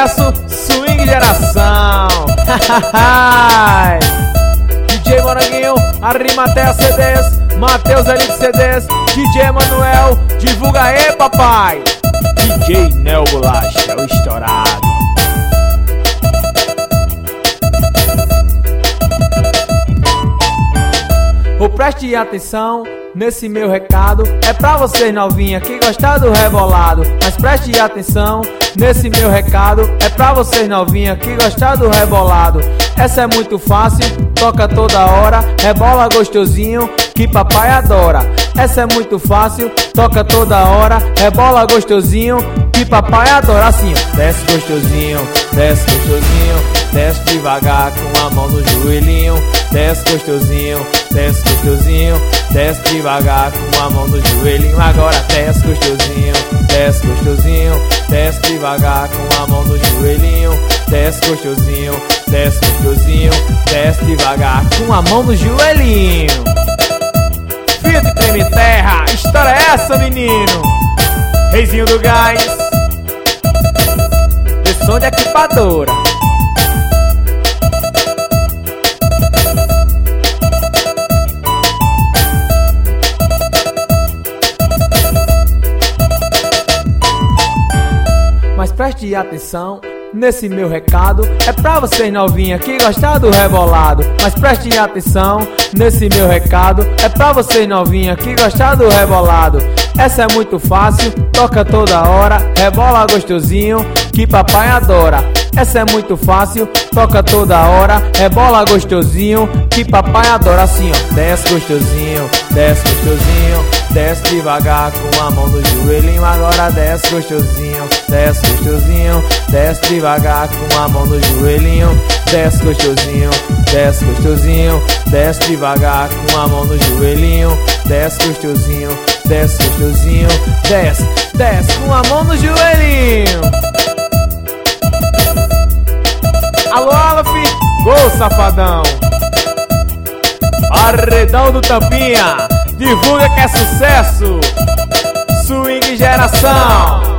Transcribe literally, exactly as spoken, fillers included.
sucesso, swing geração. D J Moranguinho, Arimatea C Ds, Matheus Elite C Ds, D J Emanuel, divulga aí, papai. D J Neo Bolacha, o estourado. Ou preste atenção nesse meu recado, é pra vocês novinha que gostar do rebolado. Mas preste atenção nesse meu recado, é pra vocês novinha que gostar do rebolado. Essa é muito fácil, toca toda hora, rebola gostosinho que papai adora. Essa é muito fácil, toca toda hora, rebola gostosinho que papai adora. Assim, ó, desce gostosinho, desce gostosinho, desce devagar com a mão no joelhinho. Desce gostosinho, desce gostosinho, desce devagar com a mão no joelhinho. Agora desce gostosinho, desce gostosinho, desce devagar com a mão no joelhinho. Desce gostosinho, desce gostosinho, desce devagar com a mão no joelhinho. Filho de treme terra, história é essa, menino? Reizinho do gás, de som de equipadora. Mas preste atenção nesse meu recado, é pra vocês novinha que gostar do rebolado. Mas preste atenção nesse meu recado, é pra vocês novinha que gostar do rebolado. Essa é muito fácil, toca toda hora, rebola gostosinho que papai adora. Essa é muito fácil, toca toda hora, rebola gostosinho que papai adora. Assim, ó, desce gostosinho, desce gostosinho, desce devagar com a mão no joelhinho. Agora desce gostosinho, desce gostosinho, desce devagar com a mão no joelhinho. Desce gostosinho, desce gostosinho, desce devagar com a mão no joelhinho. Desce gostosinho, desce gostosinho, desce, desce com a mão no joelhinho. Alô, alô, filho, gol, safadão. Arredão do Tampinha, divulga que é sucesso. Swing geração.